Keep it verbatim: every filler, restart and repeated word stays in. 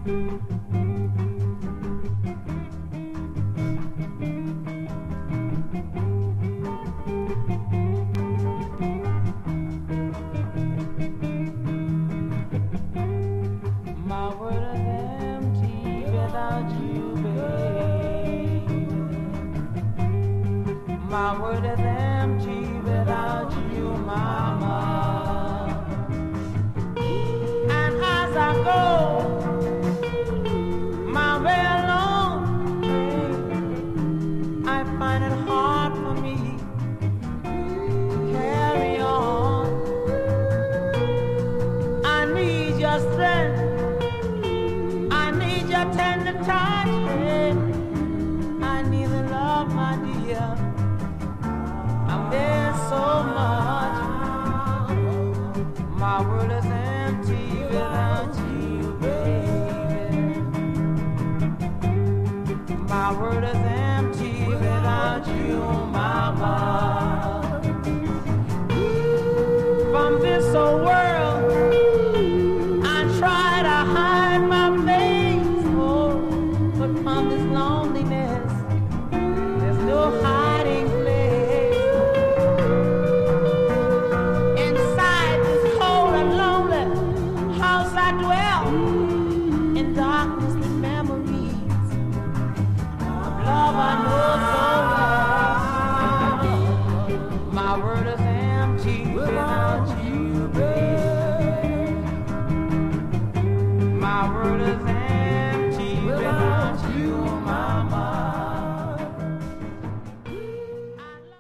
My world is empty without you, baby. My world is empty without you, mama. And as I go my way alone, I find it hard for me to carry on. I need your strength, I need your tender touch, yeah. I need the love, my dear. I'm there so much. My world is empty without you, baby. My world is empty without you, mama. From this old world I try to hide my face, oh, but from this loneliness there's no hiding place. Inside this cold and lonely house I dwell, in darkness with memories of love I know so well. My word is